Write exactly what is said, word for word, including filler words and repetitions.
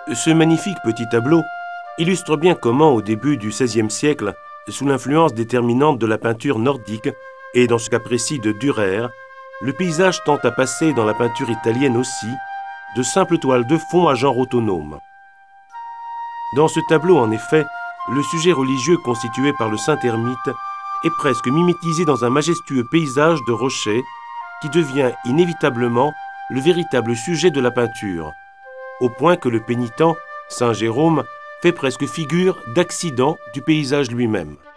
Ce magnifique petit tableau illustre bien comment, au début du seizième siècle, sous l'influence déterminante de la peinture nordique, et dans ce cas précis de Dürer, le paysage tend à passer dans la peinture italienne aussi, de simples toiles de fond à genre autonome. Dans ce tableau, en effet, le sujet religieux constitué par le Saint-Hermite est presque mimétisé dans un majestueux paysage de rochers qui devient inévitablement le véritable sujet de la peinture, au point que le pénitent, Saint Jérôme, fait presque figure d'accident du paysage lui-même.